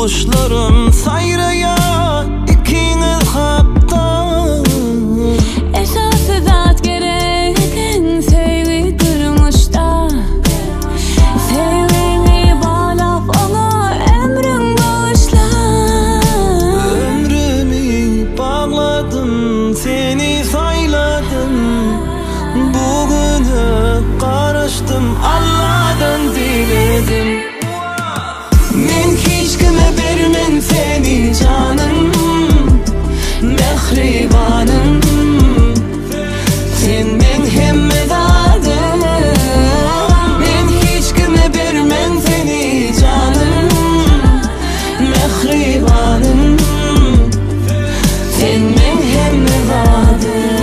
kuşlarım sayraya ikiniz hapta. Esası zat gereken sevgi durmuşta. Sevgini bağlap ona ömrüm bağışla. Ömrümü bağladım, seni sayladım. Bugünü karıştım, Allah'tan diledim. Men hiç kime vermem seni canım, mehribanım. Sen men hemmedadım. Men hiç kime vermem seni canım, mehribanım. Sen men hemmedadım.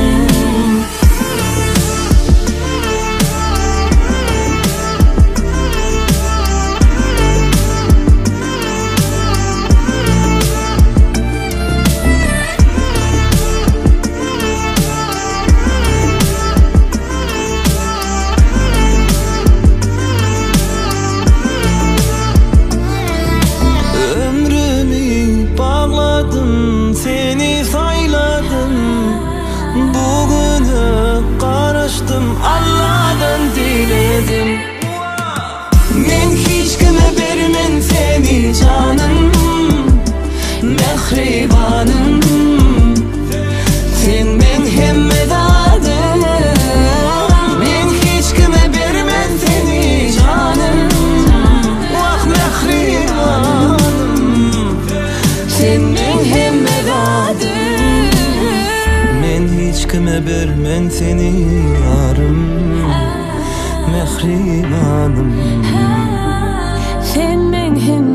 Seni sayladım, bugünü karıştım, Allah'tan diledim. Men hiç kime vermem seni canım, mehribanım. Sen men hemmedadım. Men hiç kime vermem seni canım, vah mehribanım. Sen men hemmedadım. Men hiç kime vermem seni yarım, mehribanım. Sen men hem